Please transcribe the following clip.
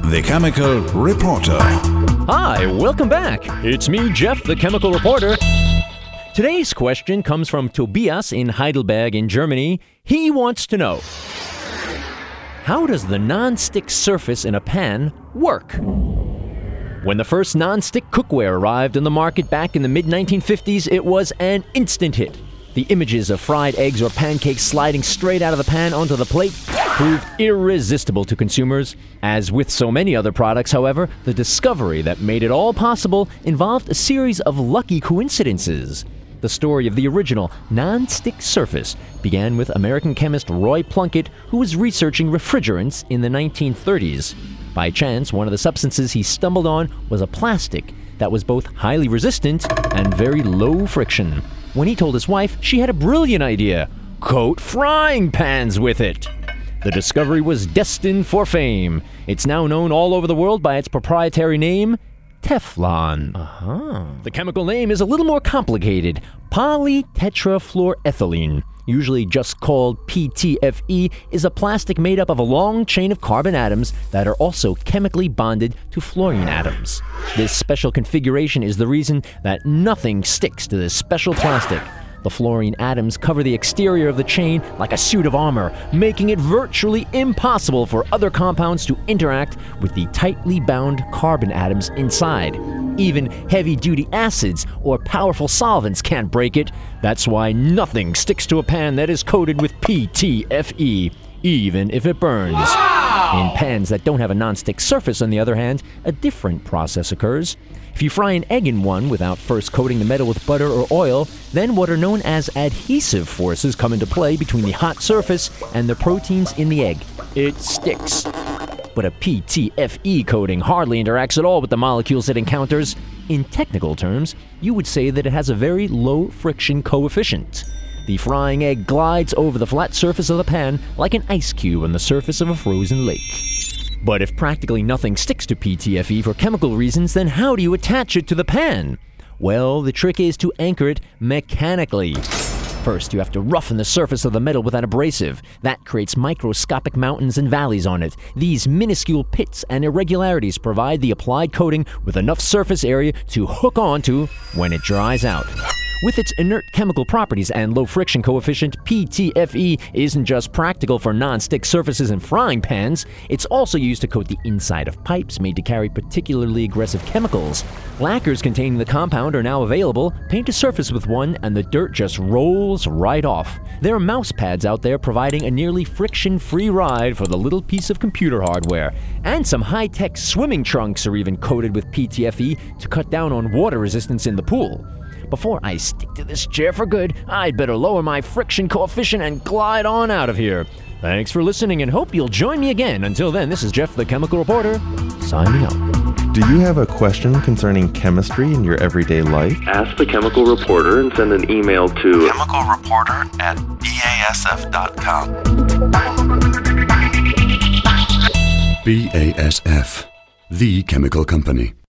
the Chemical Reporter. Hi, welcome back. It's me, Jeff, the Chemical Reporter. Today's question comes from Tobias in Heidelberg in Germany. He wants to know, how does the non-stick surface in a pan work? When the first non-stick cookware arrived on the market back in the mid-1950s, it was an instant hit. The images of fried eggs or pancakes sliding straight out of the pan onto the plate proved irresistible to consumers. As with so many other products, however, the discovery that made it all possible involved a series of lucky coincidences. The story of the original non-stick surface began with American chemist Roy Plunkett, who was researching refrigerants in the 1930s. By chance, one of the substances he stumbled on was a plastic that was both highly resistant and very low friction. When he told his wife, she had a brilliant idea: coat frying pans with it. The discovery was destined for fame. It's now known all over the world by its proprietary name, Teflon. The chemical name is a little more complicated. Polytetrafluoroethylene, usually just called PTFE, is a plastic made up of a long chain of carbon atoms that are also chemically bonded to fluorine atoms. This special configuration is the reason that nothing sticks to this special plastic. The fluorine atoms cover the exterior of the chain like a suit of armor, making it virtually impossible for other compounds to interact with the tightly bound carbon atoms inside. Even heavy-duty acids or powerful solvents can't break it. That's why nothing sticks to a pan that is coated with PTFE, even if it burns. Wow! In pans that don't have a non-stick surface, on the other hand, a different process occurs. If you fry an egg in one without first coating the metal with butter or oil, then what are known as adhesive forces come into play between the hot surface and the proteins in the egg. It sticks. But a PTFE coating hardly interacts at all with the molecules it encounters. In technical terms, you would say that it has a very low friction coefficient. The frying egg glides over the flat surface of the pan like an ice cube on the surface of a frozen lake. But if practically nothing sticks to PTFE for chemical reasons, then how do you attach it to the pan? Well, the trick is to anchor it mechanically. First, you have to roughen the surface of the metal with an abrasive. That creates microscopic mountains and valleys on it. These minuscule pits and irregularities provide the applied coating with enough surface area to hook onto when it dries out. With its inert chemical properties and low friction coefficient, PTFE isn't just practical for non-stick surfaces and frying pans, it's also used to coat the inside of pipes made to carry particularly aggressive chemicals. Lacquers containing the compound are now available. Paint a surface with one and the dirt just rolls right off. There are mouse pads out there providing a nearly friction-free ride for the little piece of computer hardware. And some high-tech swimming trunks are even coated with PTFE to cut down on water resistance in the pool. Before I stick to this chair for good, I'd better lower my friction coefficient and glide on out of here. Thanks for listening and hope you'll join me again. Until then, this is Jeff the Chemical Reporter, signing out. Do you have a question concerning chemistry in your everyday life? Ask the Chemical Reporter and send an email to chemicalreporter@basf.com. BASF, the chemical company.